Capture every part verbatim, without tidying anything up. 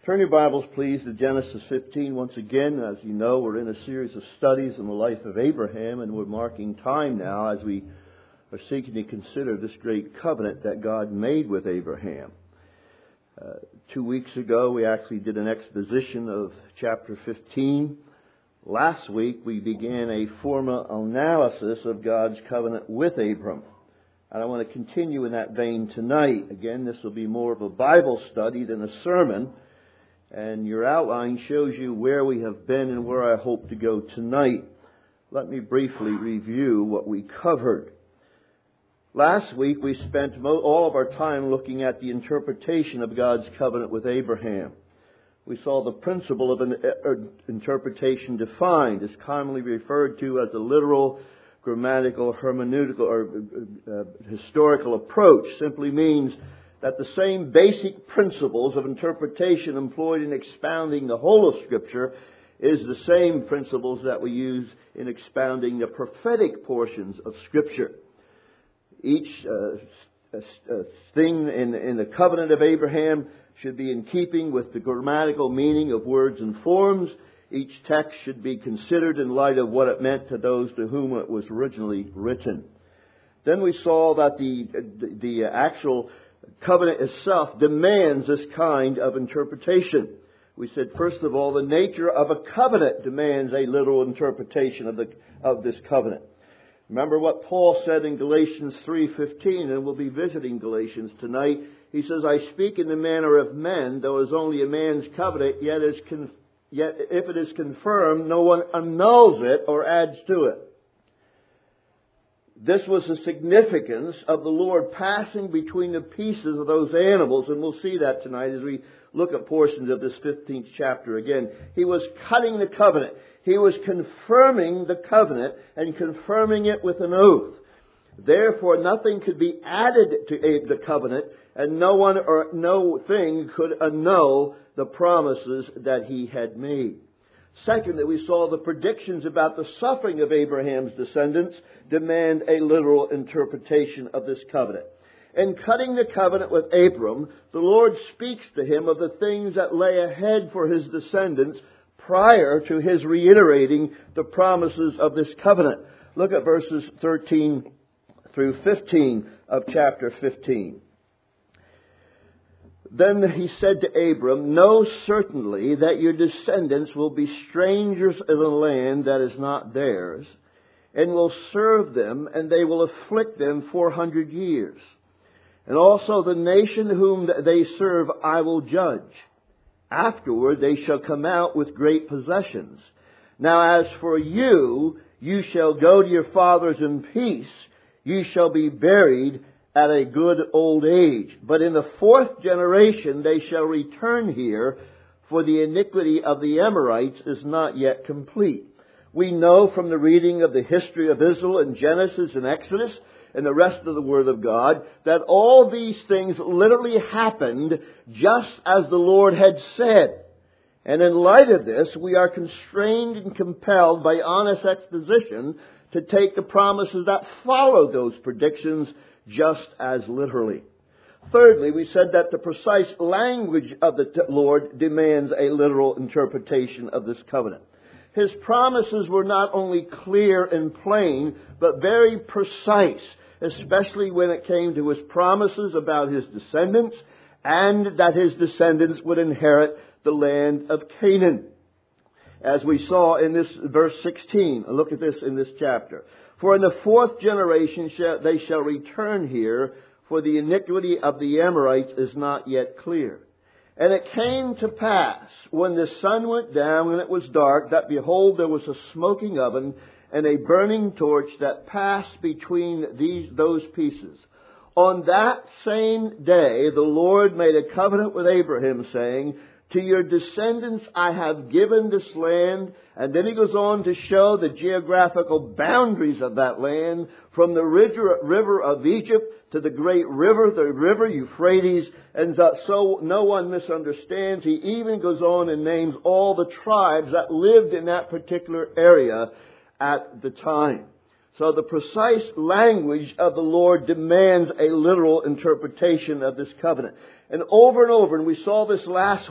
Turn your Bibles, please, to Genesis fifteen. Once again, as you know, we're in a series of studies on the life of Abraham, and we're marking time now as we are seeking to consider this great covenant that God made with Abraham. Uh, two weeks ago, we actually did an exposition of chapter fifteen. Last week, we began a formal analysis of God's covenant with Abram. And I want to continue in that vein tonight. Again, this will be more of a Bible study than a sermon. And your outline shows you where we have been and where I hope to go tonight. Let me briefly review what we covered. Last week we spent all of our time looking at the interpretation of God's covenant with Abraham. We saw the principle of an interpretation defined, as commonly referred to as a literal, grammatical, hermeneutical, or uh, historical approach. Simply means that the same basic principles of interpretation employed in expounding the whole of Scripture is the same principles that we use in expounding the prophetic portions of Scripture. Each uh, uh, thing in, in the covenant of Abraham should be in keeping with the grammatical meaning of words and forms. Each text should be considered in light of what it meant to those to whom it was originally written. Then we saw that the, the, the actual covenant itself demands this kind of interpretation. We said, first of all, the nature of a covenant demands a literal interpretation of the of this covenant. Remember what Paul said in Galatians three fifteen, and we'll be visiting Galatians tonight. He says, I speak in the manner of men, though it is only a man's covenant, yet, is con- yet if it is confirmed, no one annuls it or adds to it. This was the significance of the Lord passing between the pieces of those animals, and we'll see that tonight as we look at portions of this fifteenth chapter again. He was cutting the covenant. He was confirming the covenant and confirming it with an oath. Therefore, nothing could be added to the covenant, and no one or no thing could annul the promises that he had made. Secondly, we saw the predictions about the suffering of Abraham's descendants demand a literal interpretation of this covenant. In cutting the covenant with Abram, the Lord speaks to him of the things that lay ahead for his descendants prior to his reiterating the promises of this covenant. Look at verses thirteen through fifteen of chapter fifteen. Then he said to Abram, know certainly that your descendants will be strangers in a land that is not theirs, and will serve them, and they will afflict them four hundred years. And also the nation whom they serve I will judge. Afterward they shall come out with great possessions. Now as for you, you shall go to your fathers in peace. You shall be buried at a good old age. But in the fourth generation they shall return here, for the iniquity of the Amorites is not yet complete. We know from the reading of the history of Israel in Genesis and Exodus and the rest of the Word of God that all these things literally happened just as the Lord had said. And in light of this, we are constrained and compelled by honest exposition to take the promises that follow those predictions just as literally. Thirdly, we said that the precise language of the Lord demands a literal interpretation of this covenant. His promises were not only clear and plain, but very precise, especially when it came to his promises about his descendants and that his descendants would inherit the land of Canaan. As we saw in this verse sixteen, look at this in this chapter. For in the fourth generation they shall return here, for the iniquity of the Amorites is not yet clear. And it came to pass, when the sun went down and it was dark, that behold, there was a smoking oven and a burning torch that passed between these those pieces. On that same day the Lord made a covenant with Abraham, saying, to your descendants I have given this land. And then he goes on to show the geographical boundaries of that land, from the river of Egypt to the great river, the river Euphrates. And so no one misunderstands. He even goes on and names all the tribes that lived in that particular area at the time. So the precise language of the Lord demands a literal interpretation of this covenant. And over and over, and we saw this last week,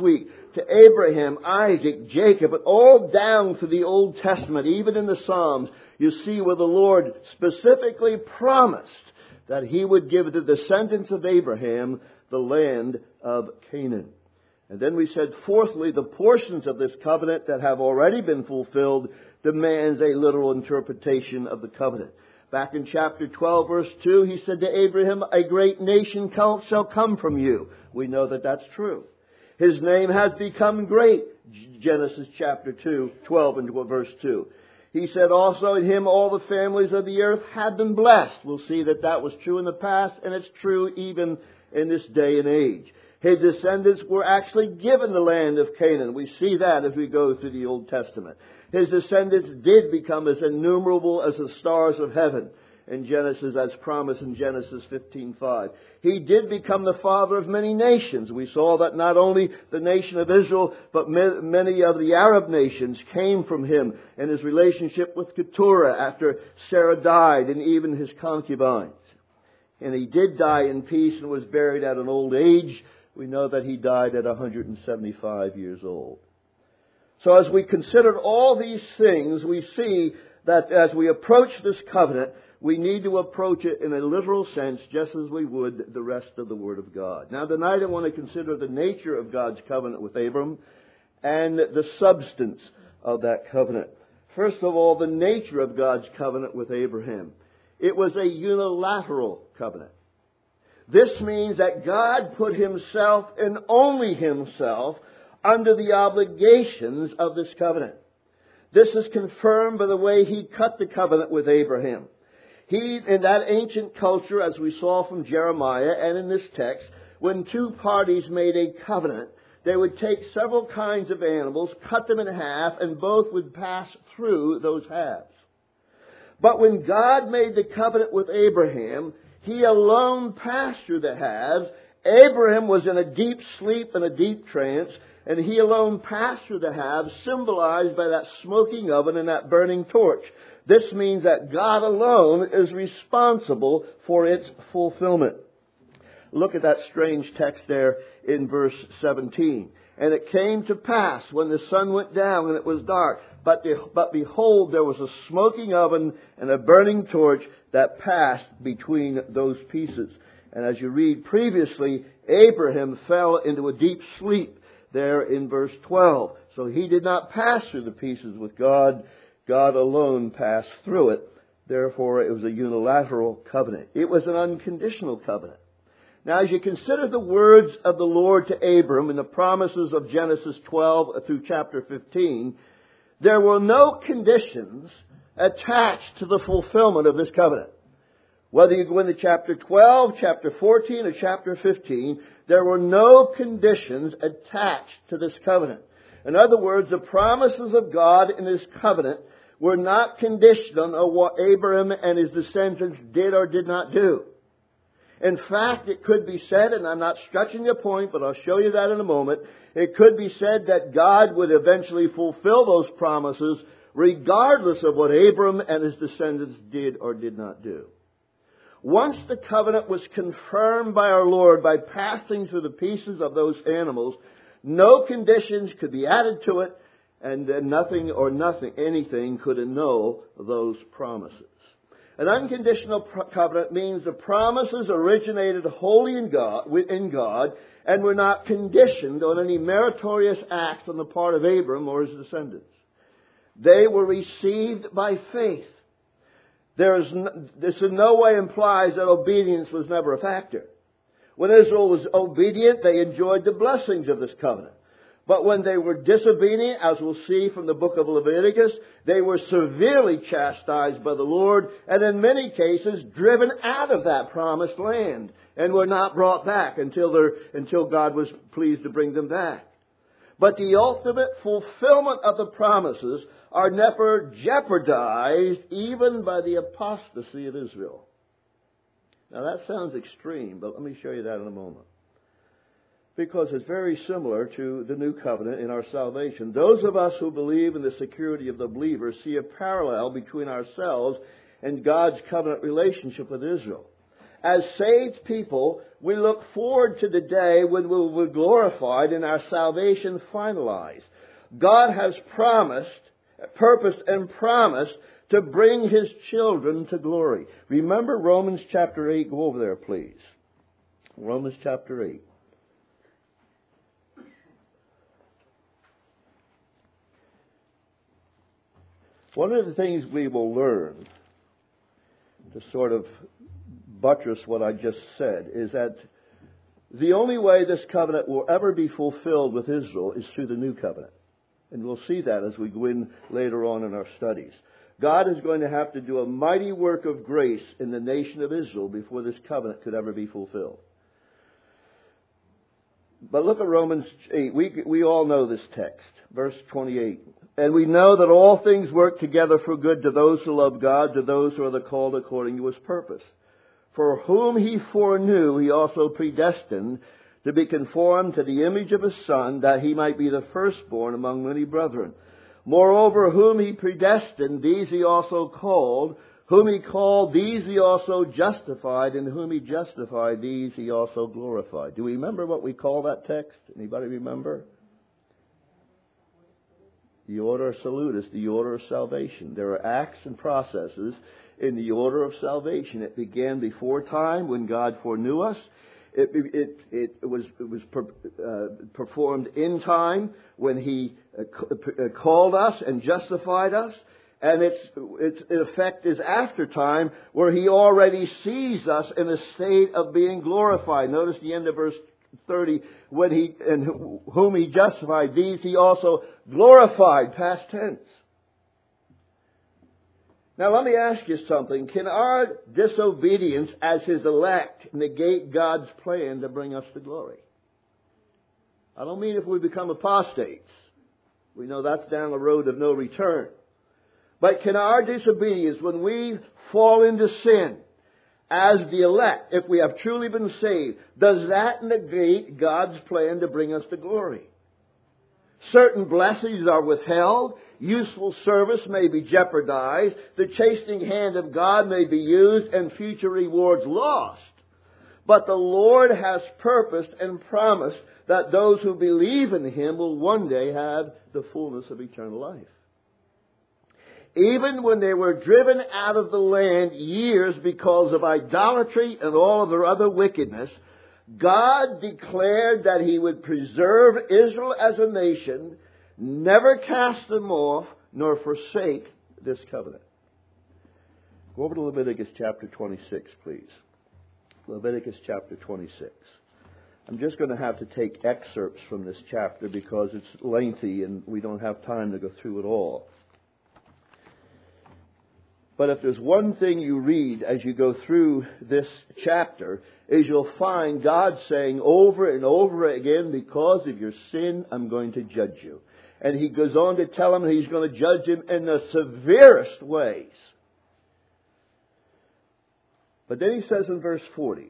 to Abraham, Isaac, Jacob, and all down through the Old Testament, even in the Psalms, you see where the Lord specifically promised that He would give the descendants of Abraham the land of Canaan. And then we said, fourthly, the portions of this covenant that have already been fulfilled demands a literal interpretation of the covenant. Back in chapter twelve, verse two, He said to Abraham, a great nation shall come from you. We know that that's true. His name has become great. Genesis chapter two, twelve and verse two. He said also, in Him all the families of the earth have been blessed. We'll see that that was true in the past, and it's true even in this day and age. His descendants were actually given the land of Canaan. We see that as we go through the Old Testament. His descendants did become as innumerable as the stars of heaven in Genesis, as promised in Genesis fifteen five. He did become the father of many nations. We saw that not only the nation of Israel, but many of the Arab nations came from him, and his relationship with Keturah after Sarah died, and even his concubines. And he did die in peace and was buried at an old age. We know that he died at one hundred seventy-five years old. So as we considered all these things, we see that as we approach this covenant, we need to approach it in a literal sense, just as we would the rest of the Word of God. Now tonight I want to consider the nature of God's covenant with Abram and the substance of that covenant. First of all, the nature of God's covenant with Abraham. It was a unilateral covenant. This means that God put Himself and only Himself under the obligations of this covenant. This is confirmed by the way He cut the covenant with Abraham. He, in that ancient culture, as we saw from Jeremiah and in this text, when two parties made a covenant, they would take several kinds of animals, cut them in half, and both would pass through those halves. But when God made the covenant with Abraham, He alone passed through the halves. Abraham was in a deep sleep and a deep trance, and he alone passed through the halves, symbolized by that smoking oven and that burning torch. This means that God alone is responsible for its fulfillment. Look at that strange text there in verse seventeen. And it came to pass when the sun went down and it was dark, but, but behold, there was a smoking oven and a burning torch that passed between those pieces. And as you read previously, Abraham fell into a deep sleep there in verse twelve. So he did not pass through the pieces with God. God alone passed through it. Therefore, it was a unilateral covenant. It was an unconditional covenant. Now, as you consider the words of the Lord to Abram and the promises of Genesis twelve through chapter fifteen, there were no conditions attached to the fulfillment of this covenant. Whether you go into chapter twelve, chapter fourteen, or chapter fifteen, there were no conditions attached to this covenant. In other words, the promises of God in this covenant were not conditional on what Abraham and his descendants did or did not do. In fact, it could be said, and I'm not stretching the point, but I'll show you that in a moment, it could be said that God would eventually fulfill those promises regardless of what Abram and his descendants did or did not do. Once the covenant was confirmed by our Lord by passing through the pieces of those animals, no conditions could be added to it, and nothing or nothing, anything could annul those promises. An unconditional covenant means the promises originated wholly in God, in God and were not conditioned on any meritorious acts on the part of Abram or his descendants. They were received by faith. There is no, this in no way implies that obedience was never a factor. When Israel was obedient, they enjoyed the blessings of this covenant. But when they were disobedient, as we'll see from the book of Leviticus, they were severely chastised by the Lord and in many cases driven out of that promised land and were not brought back until, until God was pleased to bring them back. But the ultimate fulfillment of the promises are never jeopardized even by the apostasy of Israel. Now that sounds extreme, but let me show you that in a moment. Because it's very similar to the new covenant in our salvation. Those of us who believe in the security of the believer see a parallel between ourselves and God's covenant relationship with Israel. As saved people, we look forward to the day when we will be glorified and our salvation finalized. God has promised, purposed and promised to bring His children to glory. Remember Romans chapter eight. Go over there, please. Romans chapter eight. One of the things we will learn to sort of buttress what I just said is that the only way this covenant will ever be fulfilled with Israel is through the new covenant. And we'll see that as we go in later on in our studies. God is going to have to do a mighty work of grace in the nation of Israel before this covenant could ever be fulfilled. But look at Romans eight. We, we all know this text. Verse twenty-eight. And we know that all things work together for good to those who love God, to those who are the called according to His purpose. For whom He foreknew, He also predestined to be conformed to the image of His Son, that He might be the firstborn among many brethren. Moreover, whom He predestined, these He also called. Whom He called, these He also justified. And whom He justified, these He also glorified. Do we remember what we call that text? Anybody remember? The order salutis, the order of salvation. There are acts and processes in the order of salvation. It began before time when God foreknew us. It, it, it was, it was per, uh, performed in time when He uh, called us and justified us. And its, its effect is after time, where He already sees us in a state of being glorified. Notice the end of verse thirty, when He, and whom He justified, these He also glorified, past tense. Now let me ask you something. Can our disobedience as His elect negate God's plan to bring us to glory? I don't mean if we become apostates. We know that's down the road of no return. But can our disobedience, when we fall into sin, as the elect, if we have truly been saved, does that negate God's plan to bring us to glory? Certain blessings are withheld. Useful service may be jeopardized. The chastening hand of God may be used, and future rewards lost. But the Lord has purposed and promised that those who believe in Him will one day have the fullness of eternal life. Even when they were driven out of the land years because of idolatry and all of their other wickedness, God declared that He would preserve Israel as a nation, never cast them off, nor forsake this covenant. Go over to Leviticus chapter twenty-six, please. Leviticus chapter twenty-six. I'm just going to have to take excerpts from this chapter because it's lengthy and we don't have time to go through it all. But if there's one thing you read as you go through this chapter, is you'll find God saying over and over again, because of your sin, I'm going to judge you. And He goes on to tell him He's going to judge him in the severest ways. But then He says in verse forty,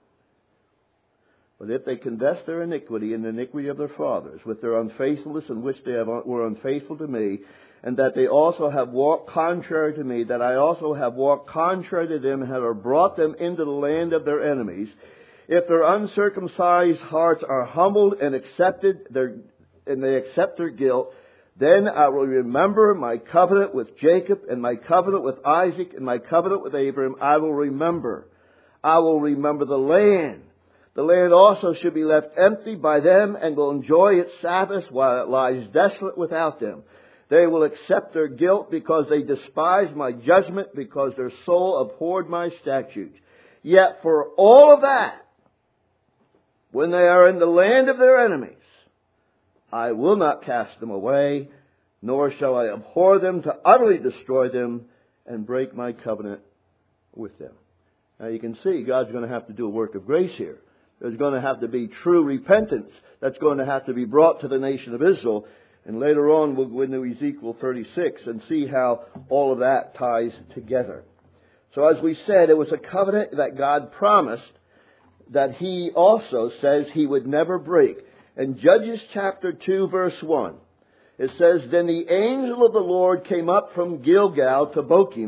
but if they confess their iniquity and the iniquity of their fathers, with their unfaithfulness in which they have, were unfaithful to me, and that they also have walked contrary to me, that I also have walked contrary to them, and have brought them into the land of their enemies, if their uncircumcised hearts are humbled and accepted their, and they accept their guilt, then I will remember my covenant with Jacob, and my covenant with Isaac, and my covenant with Abraham. I will remember. I will remember the land. The land also should be left empty by them, and will enjoy its Sabbaths while it lies desolate without them. They will accept their guilt because they despise my judgment, because their soul abhorred my statutes. Yet for all of that, when they are in the land of their enemies, I will not cast them away, nor shall I abhor them to utterly destroy them and break my covenant with them. Now you can see God's going to have to do a work of grace here. There's going to have to be true repentance that's going to have to be brought to the nation of Israel. And later on we'll go into Ezekiel thirty-six and see how all of that ties together. So as we said, it was a covenant that God promised that He also says He would never break. In Judges chapter two verse one, it says, Then the angel of the Lord came up from Gilgal to Bochim,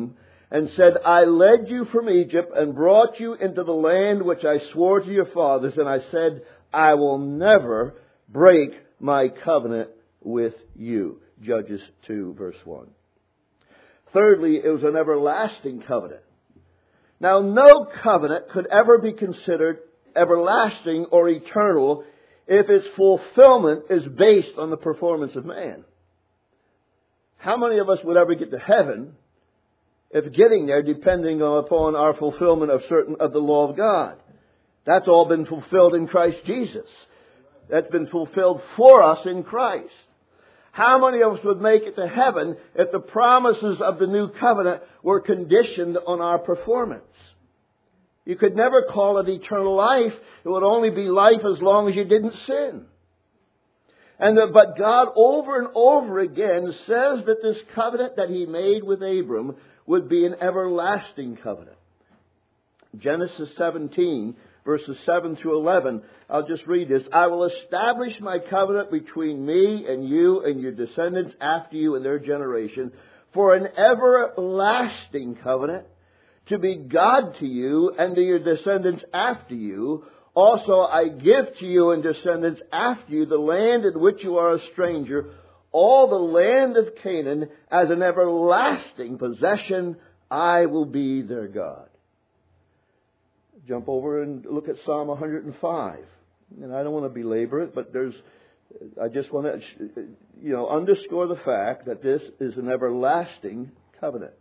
and said, I led you from Egypt and brought you into the land which I swore to your fathers, and I said, I will never break my covenant with you. Judges two, verse one. Thirdly, it was an everlasting covenant. Now, no covenant could ever be considered everlasting or eternal if its fulfillment is based on the performance of man. How many of us would ever get to heaven if getting there depending upon our fulfillment of certain of the law of God? That's all been fulfilled in Christ Jesus. That's been fulfilled for us in Christ. How many of us would make it to heaven if the promises of the new covenant were conditioned on our performance? You could never call it eternal life. It would only be life as long as you didn't sin. And the, but God over and over again says that this covenant that He made with Abram would be an everlasting covenant. Genesis seventeen, verses seven through eleven. I'll just read this. I will establish my covenant between me and you and your descendants after you and their generation for an everlasting covenant, to be God to you and to your descendants after you. Also I give to you and descendants after you the land in which you are a stranger, all the land of Canaan, as an everlasting possession. I will be their God. Jump over and look at Psalm one hundred five. And I don't want to belabor it, but there's, I just want to, you know, underscore the fact that this is an everlasting covenant.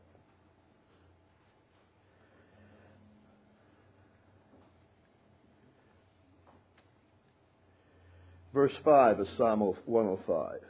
Verse five of Psalm one oh five.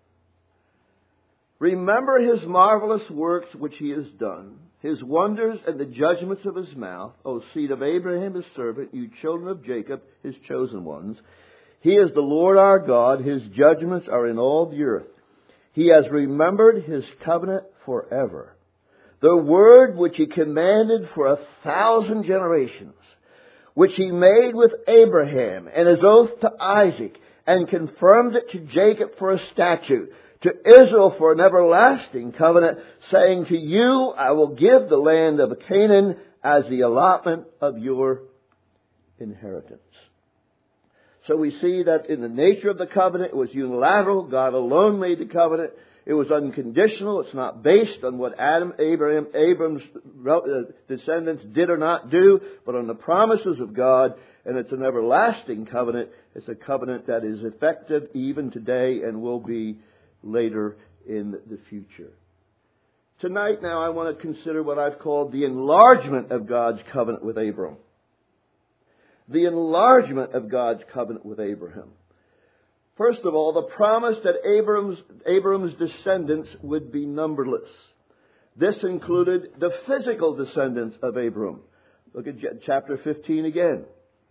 Remember His marvelous works which He has done, His wonders and the judgments of His mouth, O seed of Abraham His servant, you children of Jacob, His chosen ones. He is the Lord our God, His judgments are in all the earth. He has remembered His covenant forever, the word which He commanded for a thousand generations, which He made with Abraham and His oath to Isaac, and confirmed it to Jacob for a statute, to Israel for an everlasting covenant, saying, to you I will give the land of Canaan as the allotment of your inheritance. So we see that in the nature of the covenant, it was unilateral. God alone made the covenant. It was unconditional. It's not based on what Adam, Abraham, Abram's descendants did or not do, but on the promises of God. And it's an everlasting covenant. It's a covenant that is effective even today and will be later in the future. Tonight now I want to consider what I've called the enlargement of God's covenant with Abram. The enlargement of God's covenant with Abraham. First of all, the promise that Abram's, Abram's descendants would be numberless. This included the physical descendants of Abram. Look at chapter fifteen again.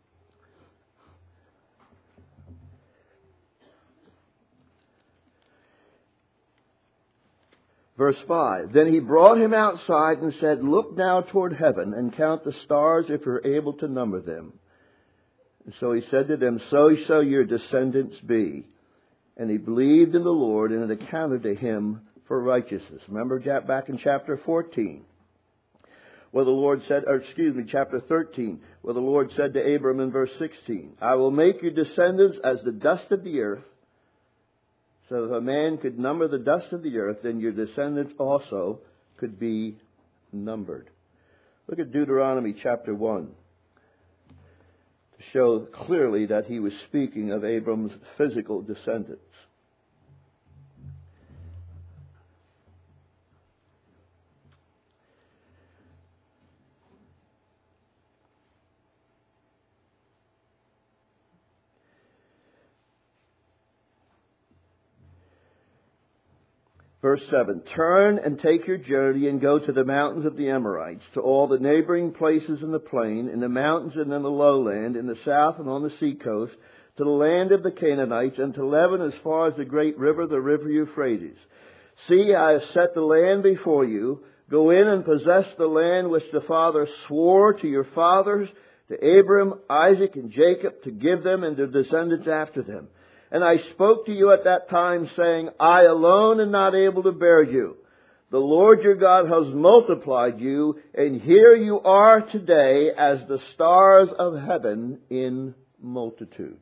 Verse five, then he brought him outside and said, look now toward heaven and count the stars if you're able to number them. And so he said to them, so shall your descendants be. And he believed in the Lord, and it accounted to him for righteousness. Remember back in chapter fourteen, where the Lord said, or excuse me, chapter thirteen, where the Lord said to Abram in verse sixteen, I will make your descendants as the dust of the earth. So if a man could number the dust of the earth, then your descendants also could be numbered. Look at Deuteronomy chapter one to show clearly that he was speaking of Abram's physical descendants. Verse seven, turn and take your journey and go to the mountains of the Amorites, to all the neighboring places in the plain, in the mountains and in the lowland, in the south and on the seacoast, to the land of the Canaanites, and to Lebanon as far as the great river, the river Euphrates. See, I have set the land before you. Go in and possess the land which the Father swore to your fathers, to Abram, Isaac, and Jacob, to give them and their descendants after them. And I spoke to you at that time, saying, I alone am not able to bear you. The Lord your God has multiplied you, and here you are today as the stars of heaven in multitude.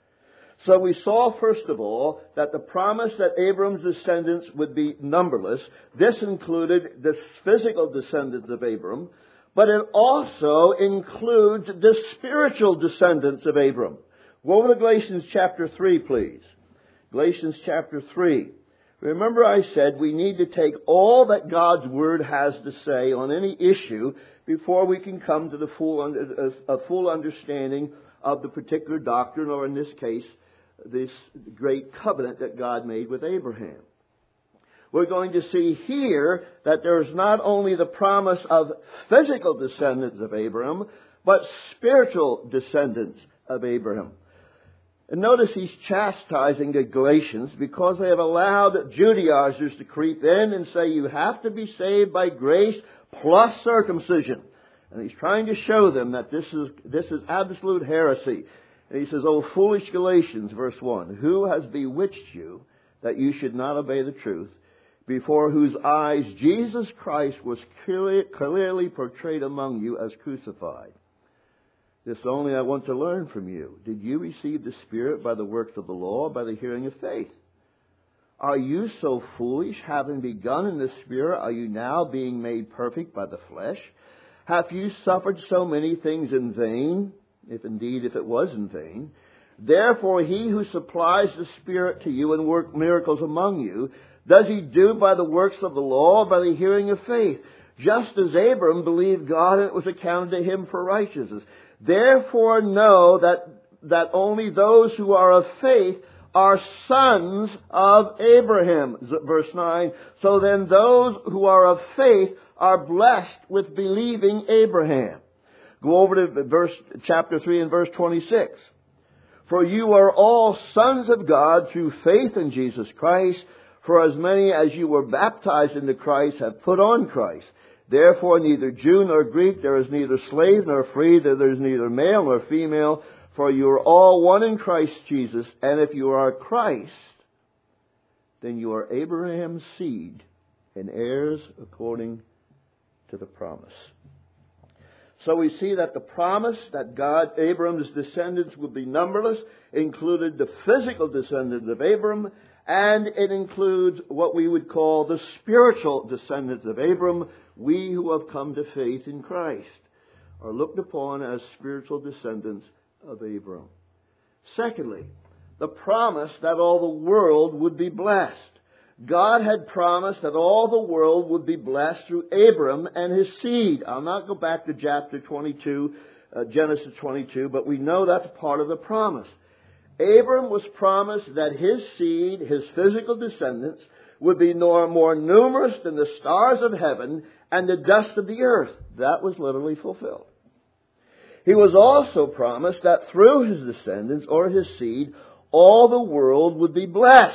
So we saw, first of all, that the promise that Abram's descendants would be numberless. This included the physical descendants of Abram, but it also includes the spiritual descendants of Abram. Go over to Galatians chapter three, please. Galatians chapter three. Remember I said we need to take all that God's Word has to say on any issue before we can come to the full, under, a, a full understanding of the particular doctrine, or in this case, this great covenant that God made with Abraham. We're going to see here that there is not only the promise of physical descendants of Abraham, but spiritual descendants of Abraham. And notice he's chastising the Galatians because they have allowed Judaizers to creep in and say you have to be saved by grace plus circumcision. And he's trying to show them that this is this is absolute heresy. And he says, "O foolish Galatians," verse one, "who has bewitched you that you should not obey the truth, before whose eyes Jesus Christ was clearly, clearly portrayed among you as crucified? This only I want to learn from you. Did you receive the Spirit by the works of the law, or by the hearing of faith? Are you so foolish? Having begun in the Spirit, are you now being made perfect by the flesh? Have you suffered so many things in vain? If indeed, if it was in vain. Therefore, he who supplies the Spirit to you and work miracles among you, does he do by the works of the law, or by the hearing of faith? Just as Abram believed God, and it was accounted to him for righteousness. Therefore know that, that only those who are of faith are sons of Abraham." Verse nine. "So then those who are of faith are blessed with believing Abraham." Go over to verse, chapter three and verse twenty-six. "For you are all sons of God through faith in Jesus Christ. For as many as you were baptized into Christ have put on Christ. Therefore neither Jew nor Greek, there is neither slave nor free, there is neither male nor female, for you are all one in Christ Jesus. And if you are Christ, then you are Abraham's seed and heirs according to the promise." So we see that the promise that God, Abram's descendants would be numberless, included the physical descendants of Abram, and it includes what we would call the spiritual descendants of Abram. We who have come to faith in Christ are looked upon as spiritual descendants of Abram. Secondly, the promise that all the world would be blessed. God had promised that all the world would be blessed through Abram and his seed. I'll not go back to chapter twenty-two, uh, Genesis twenty-two, but we know that's part of the promise. Abram was promised that his seed, his physical descendants, would be more numerous than the stars of heaven and the dust of the earth. That was literally fulfilled. He was also promised that through his descendants, or his seed, all the world would be blessed.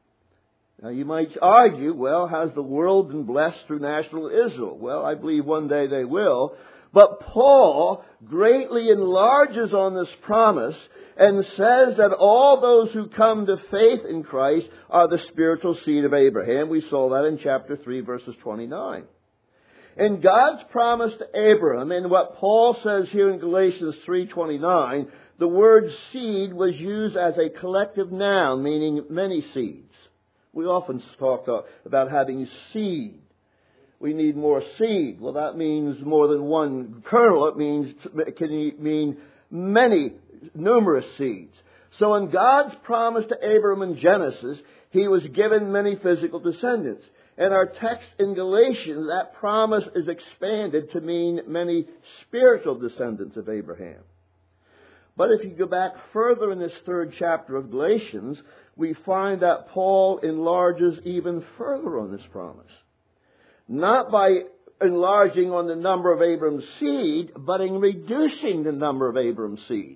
Now you might argue, well, has the world been blessed through national Israel? Well, I believe one day they will. But Paul greatly enlarges on this promise and says that all those who come to faith in Christ are the spiritual seed of Abraham. We saw that in chapter three, verses twenty-nine. And God's promise to Abraham, and what Paul says here in Galatians three twenty-nine, the word seed was used as a collective noun, meaning many seeds. We often talk about having seed. We need more seed. Well, that means more than one kernel. It means, it can mean many, numerous seeds. So in God's promise to Abraham in Genesis, he was given many physical descendants. In our text in Galatians, that promise is expanded to mean many spiritual descendants of Abraham. But if you go back further in this third chapter of Galatians, we find that Paul enlarges even further on this promise. Not by enlarging on the number of Abram's seed, but in reducing the number of Abram's seed.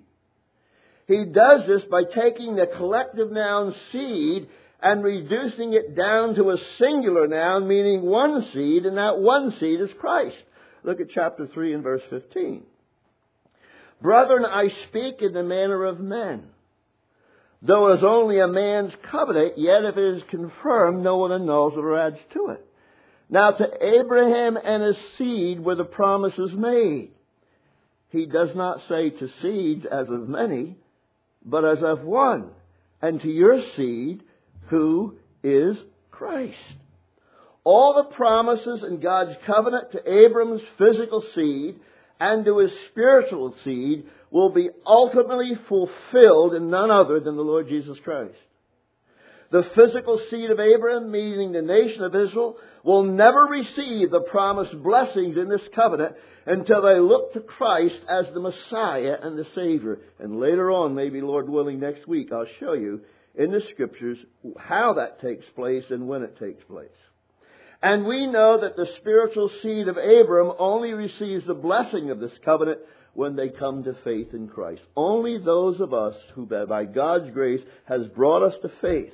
He does this by taking the collective noun seed and reducing it down to a singular noun, meaning one seed, and that one seed is Christ. Look at chapter three and verse fifteen. "Brethren, I speak in the manner of men. Though it is only a man's covenant, yet if it is confirmed, no one annuls it or adds to it. Now to Abraham and his seed were the promises made. He does not say to seeds as of many, but as of one, and to your seed, who is Christ. All the promises in God's covenant to Abram's physical seed and to his spiritual seed will be ultimately fulfilled in none other than the Lord Jesus Christ. The physical seed of Abraham, meaning the nation of Israel, will never receive the promised blessings in this covenant until they look to Christ as the Messiah and the Savior. And later on, maybe Lord willing next week, I'll show you in the Scriptures how that takes place and when it takes place. And we know that the spiritual seed of Abram only receives the blessing of this covenant when they come to faith in Christ. Only those of us who by God's grace has brought us to faith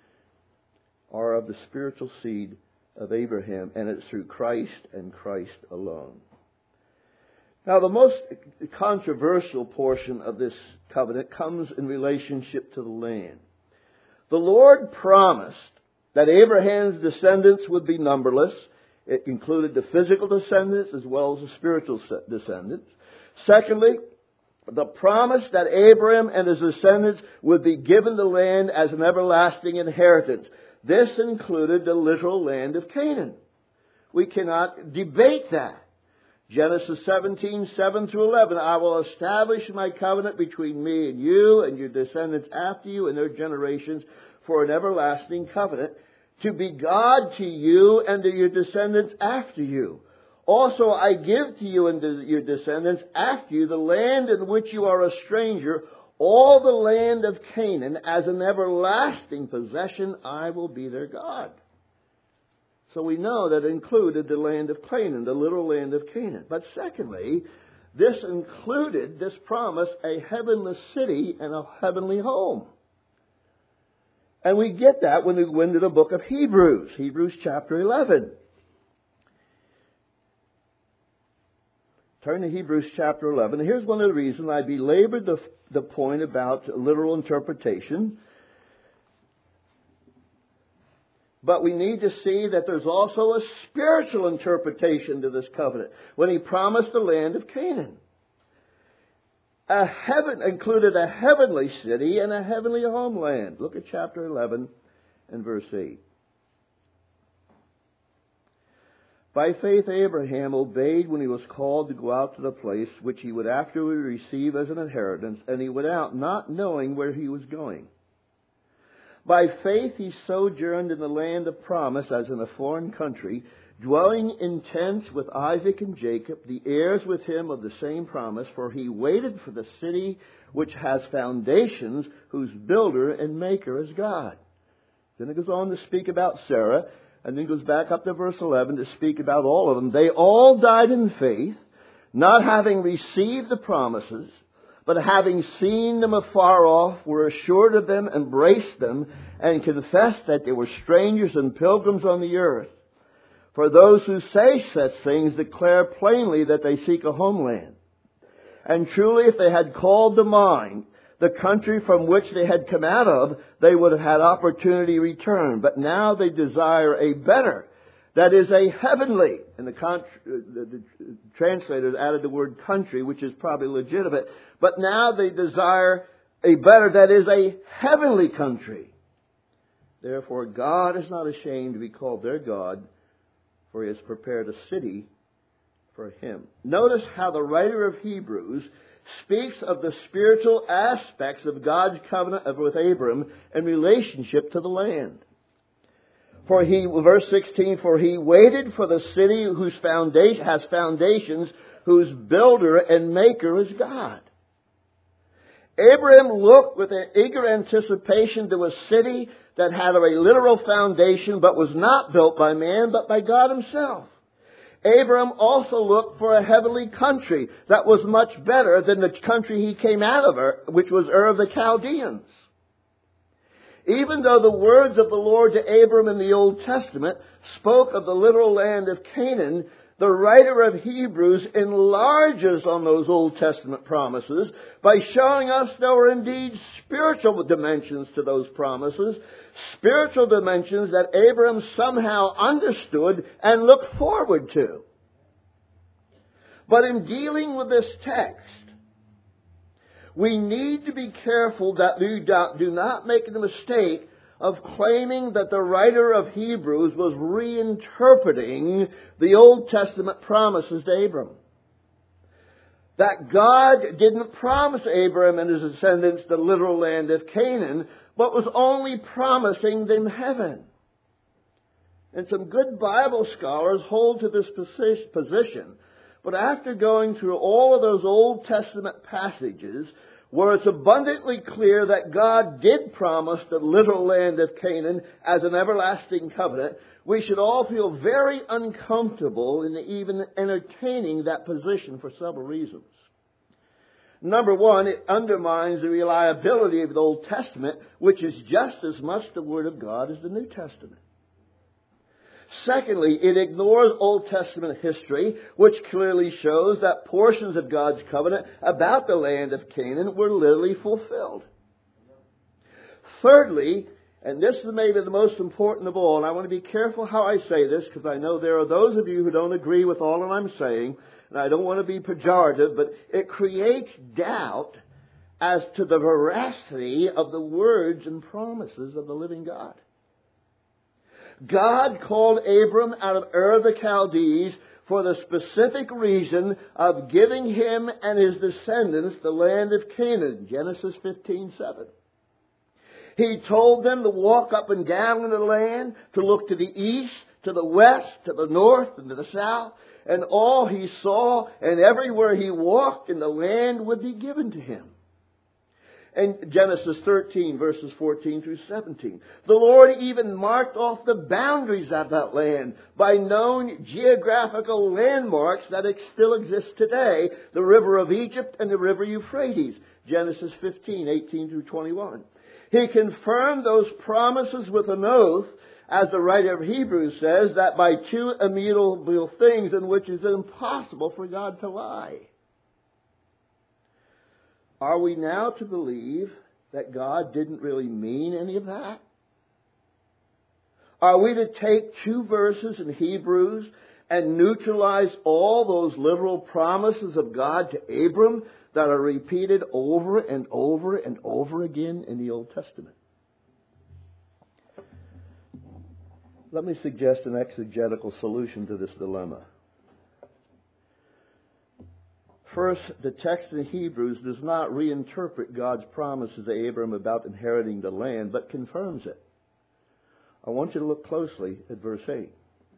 are of the spiritual seed of Abraham, and it's through Christ and Christ alone. Now, the most controversial portion of this covenant comes in relationship to the land. The Lord promised that Abraham's descendants would be numberless. It included the physical descendants as well as the spiritual descendants. Secondly, the promise that Abraham and his descendants would be given the land as an everlasting inheritance. This included the literal land of Canaan. We cannot debate that. Genesis seventeen, seven through eleven, I will establish my covenant between me and you and your descendants after you and their generations for an everlasting covenant, to be God to you and to your descendants after you. Also I give to you and to your descendants after you the land in which you are a stranger, all the land of Canaan, as an everlasting possession. I will be their God. So we know that included the land of Canaan, the literal land of Canaan. But secondly, this included, this promise, a heavenly city and a heavenly home. And we get that when we go into the book of Hebrews, Hebrews chapter eleven. Turn to Hebrews chapter eleven. Here's one of the reasons I belabored the, the point about literal interpretation. But we need to see that there's also a spiritual interpretation to this covenant when he promised the land of Canaan. A heaven included a heavenly city and a heavenly homeland. Look at chapter eleven and verse eight. By faith Abraham obeyed when he was called to go out to the place which he would afterward receive as an inheritance, and he went out not knowing where he was going. By faith he sojourned in the land of promise as in a foreign country, dwelling in tents with Isaac and Jacob, the heirs with him of the same promise, for he waited for the city which has foundations, whose builder and maker is God. Then it goes on to speak about Sarah, and then goes back up to verse eleven to speak about all of them. They all died in faith, not having received the promises, but having seen them afar off, were assured of them, embraced them, and confessed that they were strangers and pilgrims on the earth. For those who say such things declare plainly that they seek a homeland. And truly, if they had called to mind the country from which they had come out of, they would have had opportunity to return. But now they desire a better, that is a heavenly, and the, con- the, the translators added the word country, which is probably legitimate. But now they desire a better, that is a heavenly country. Therefore God is not ashamed to be called their God, for he has prepared a city for him. Notice how the writer of Hebrews speaks of the spiritual aspects of God's covenant with Abram in relationship to the land. For he, verse sixteen, for he waited for the city whose foundation has foundations, whose builder and maker is God. Abraham looked with an eager anticipation to a city that had a literal foundation, but was not built by man, but by God himself. Abraham also looked for a heavenly country that was much better than the country he came out of, which was Ur of the Chaldeans. Even though the words of the Lord to Abram in the Old Testament spoke of the literal land of Canaan, The writer of Hebrews enlarges on those Old Testament promises by showing us there were indeed spiritual dimensions to those promises, spiritual dimensions that Abraham somehow understood and looked forward to. But in dealing with this text, we need to be careful that we do not make the mistake of claiming that the writer of Hebrews was reinterpreting the Old Testament promises to Abram. That God didn't promise Abram and his descendants the literal land of Canaan, but was only promising them heaven. And some good Bible scholars hold to this position. But after going through all of those Old Testament passages, where it's abundantly clear that God did promise the literal land of Canaan as an everlasting covenant, we should all feel very uncomfortable in even entertaining that position for several reasons. Number one, it undermines the reliability of the Old Testament, which is just as much the Word of God as the New Testament. Secondly, it ignores Old Testament history, which clearly shows that portions of God's covenant about the land of Canaan were literally fulfilled. Thirdly, and this is maybe the most important of all, and I want to be careful how I say this, because I know there are those of you who don't agree with all that I'm saying, and I don't want to be pejorative, but it creates doubt as to the veracity of the words and promises of the living God. God called Abram out of Ur of the Chaldees for the specific reason of giving him and his descendants the land of Canaan, Genesis fifteen seven. He told them to walk up and down in the land, to look to the east, to the west, to the north, and to the south, and all he saw and everywhere he walked in the land would be given to him. And Genesis thirteen, verses fourteen through seventeen. The Lord even marked off the boundaries of that land by known geographical landmarks that still exist today. The river of Egypt and the river Euphrates. Genesis fifteen, eighteen through twenty-one. He confirmed those promises with an oath, as the writer of Hebrews says, that by two immutable things in which it is impossible for God to lie. Are we now to believe that God didn't really mean any of that? Are we to take two verses in Hebrews and neutralize all those literal promises of God to Abram that are repeated over and over and over again in the Old Testament? Let me suggest an exegetical solution to this dilemma. First, the text in Hebrews does not reinterpret God's promises to Abram about inheriting the land, but confirms it. I want you to look closely at verse eight.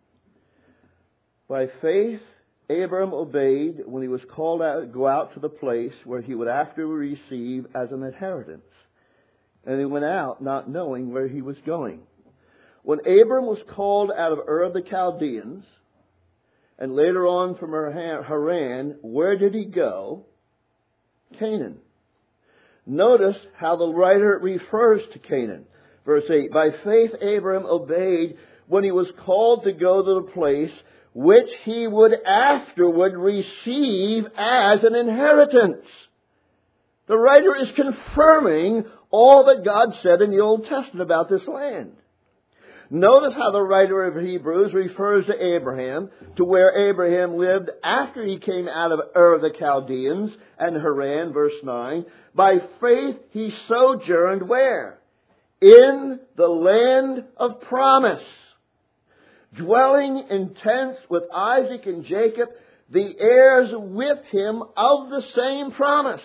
By faith, Abram obeyed when he was called out to go out to the place where he would afterward receive as an inheritance. And he went out not knowing where he was going. When Abram was called out of Ur of the Chaldeans, and later on from Haran, where did he go? Canaan. Notice how the writer refers to Canaan. Verse eight, by faith Abram obeyed when he was called to go to the place which he would afterward receive as an inheritance. The writer is confirming all that God said in the Old Testament about this land. Notice how the writer of Hebrews refers to Abraham, to where Abraham lived after he came out of Ur of the Chaldeans and Haran, verse nine. By faith he sojourned where? In the land of promise, dwelling in tents with Isaac and Jacob, the heirs with him of the same promise.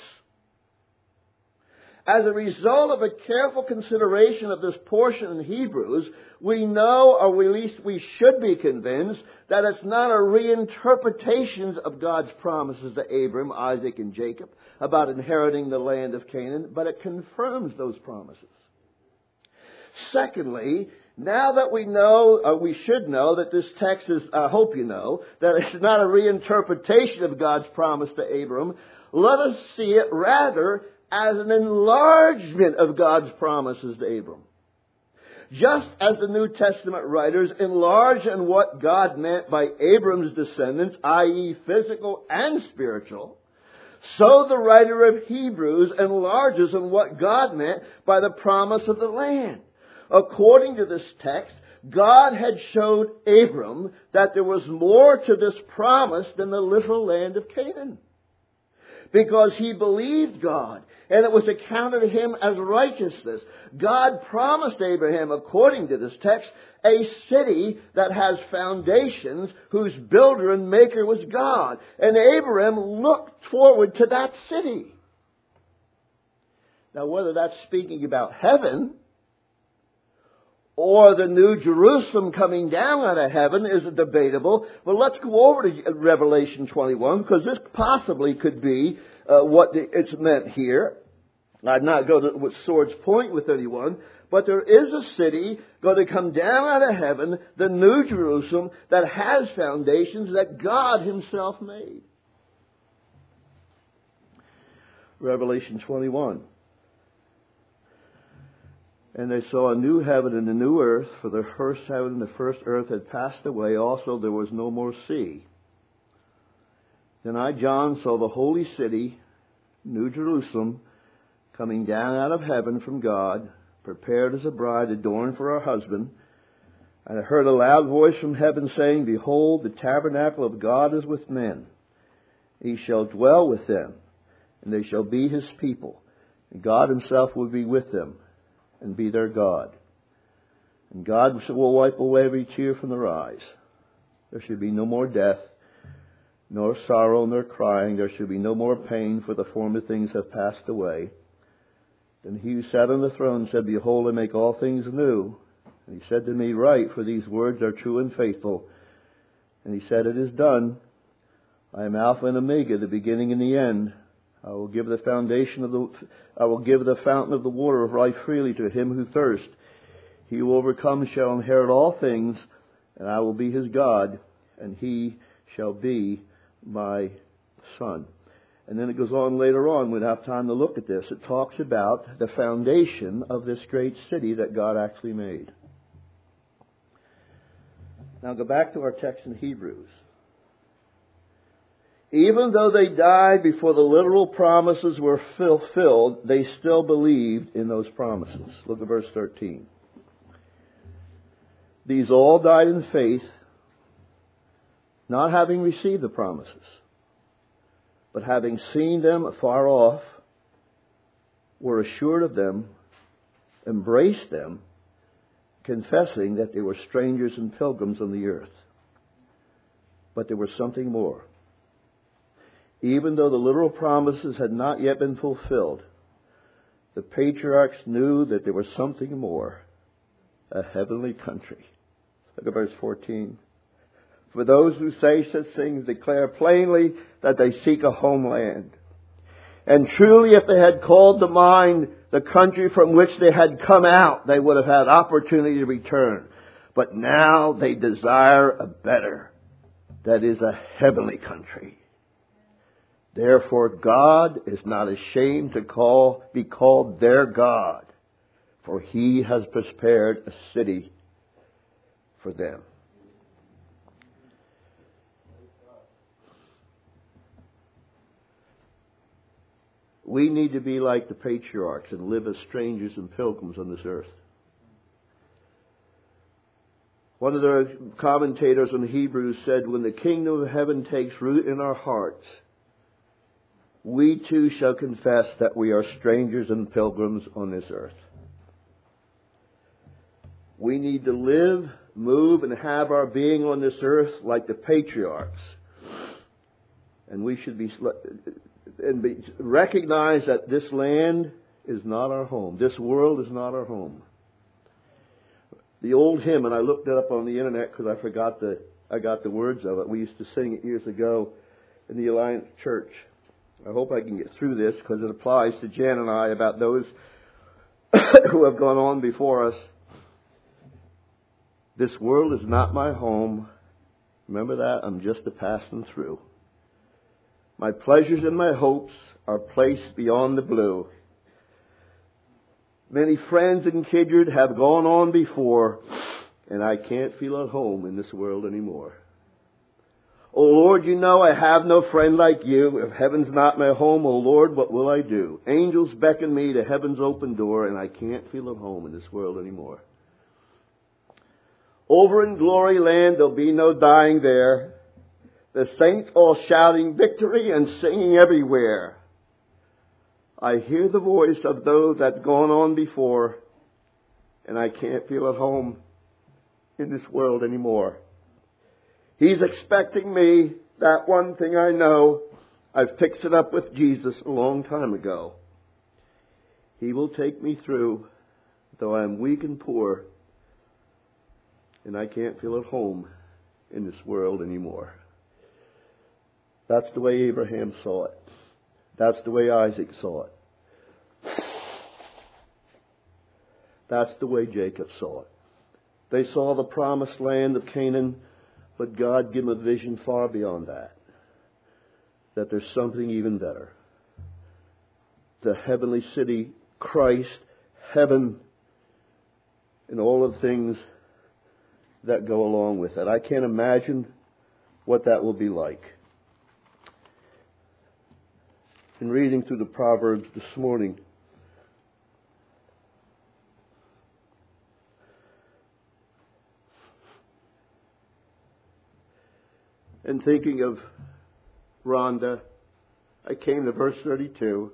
As a result of a careful consideration of this portion in Hebrews, we know, or at least we should be convinced, that it's not a reinterpretation of God's promises to Abram, Isaac, and Jacob about inheriting the land of Canaan, but it confirms those promises. Secondly, now that we know, or we should know, that this text is, I hope you know, that it's not a reinterpretation of God's promise to Abram, let us see it rather as an enlargement of God's promises to Abram. Just as the New Testament writers enlarge on what God meant by Abram's descendants, that is physical and spiritual, so the writer of Hebrews enlarges on what God meant by the promise of the land. According to this text, God had showed Abram that there was more to this promise than the literal land of Canaan. Because he believed God, and it was accounted to him as righteousness. God promised Abraham, according to this text, a city that has foundations, whose builder and maker was God. And Abraham looked forward to that city. Now, whether that's speaking about heaven or the New Jerusalem coming down out of heaven is debatable. But let's go over to Revelation twenty-one, because this possibly could be uh, what the, it's meant here. I'd not go to with sword's point with anyone, but there is a city going to come down out of heaven, the New Jerusalem, that has foundations that God Himself made. Revelation twenty-one. And they saw a new heaven and a new earth, for the first heaven and the first earth had passed away. Also there was no more sea. Then I, John, saw the holy city, New Jerusalem, coming down out of heaven from God, prepared as a bride adorned for her husband. And I heard a loud voice from heaven saying, Behold, the tabernacle of God is with men. He shall dwell with them, and they shall be His people. And God Himself will be with them, and be their God. And God will wipe away every tear from their eyes. There should be no more death, nor sorrow, nor crying. There should be no more pain, for the former things have passed away. Then He who sat on the throne said, Behold, I make all things new. And He said to me, Write, for these words are true and faithful. And He said, It is done. I am Alpha and Omega, the beginning and the end. I will give the foundation of the, I will give the fountain of the water of life freely to him who thirsts. He who overcomes shall inherit all things, and I will be his God, and he shall be my son. And then it goes on later on, we don't have time to look at this. It talks about the foundation of this great city that God actually made. Now go back to our text in Hebrews. Even though they died before the literal promises were fulfilled, they still believed in those promises. Look at verse thirteen. These all died in faith, not having received the promises, but having seen them afar off, were assured of them, embraced them, confessing that they were strangers and pilgrims on the earth. But there was something more. Even though the literal promises had not yet been fulfilled, the patriarchs knew that there was something more, a heavenly country. Look at verse fourteen. For those who say such things declare plainly that they seek a homeland. And truly, if they had called to mind the country from which they had come out, they would have had opportunity to return. But now they desire a better, that is a heavenly country. Therefore, God is not ashamed to call, be called their God, for He has prepared a city for them. We need to be like the patriarchs and live as strangers and pilgrims on this earth. One of the commentators on Hebrews said, when the kingdom of heaven takes root in our hearts, we too shall confess that we are strangers and pilgrims on this earth. We need to live, move, and have our being on this earth like the patriarchs. And we should be, and be recognize that this land is not our home. This world is not our home. The old hymn, and I looked it up on the internet because I forgot the, I got the words of it. We used to sing it years ago in the Alliance Church. I hope I can get through this because it applies to Jan and I about those who have gone on before us. This world is not my home. Remember that? I'm just a passing through. My pleasures and my hopes are placed beyond the blue. Many friends and kindred have gone on before, and I can't feel at home in this world anymore. O Lord, you know I have no friend like you. If heaven's not my home, O Lord, what will I do? Angels beckon me to heaven's open door, and I can't feel at home in this world anymore. Over in glory land, there'll be no dying there. The saints all shouting victory and singing everywhere. I hear the voice of those that gone on before, and I can't feel at home in this world anymore. He's expecting me, that one thing I know. I've fixed it up with Jesus a long time ago. He will take me through, though I'm weak and poor, and I can't feel at home in this world anymore. That's the way Abraham saw it. That's the way Isaac saw it. That's the way Jacob saw it. They saw the promised land of Canaan, but God gave them a vision far beyond that. That there's something even better. The heavenly city, Christ, heaven, and all of the things that go along with it. I can't imagine what that will be like. In reading through the Proverbs this morning, and thinking of Rhonda, I came to verse thirty-two.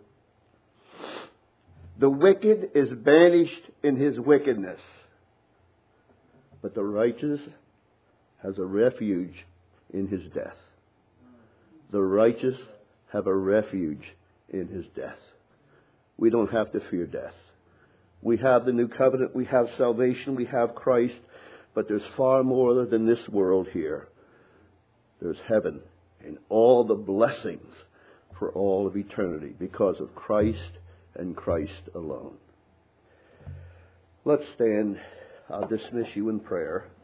The wicked is banished in his wickedness, but the righteous has a refuge in his death. The righteous have a refuge in his death. We don't have to fear death. We have the new covenant, we have salvation, we have Christ, but there's far more than this world here. There's heaven and all the blessings for all of eternity because of Christ and Christ alone. Let's stand. I'll dismiss you in prayer.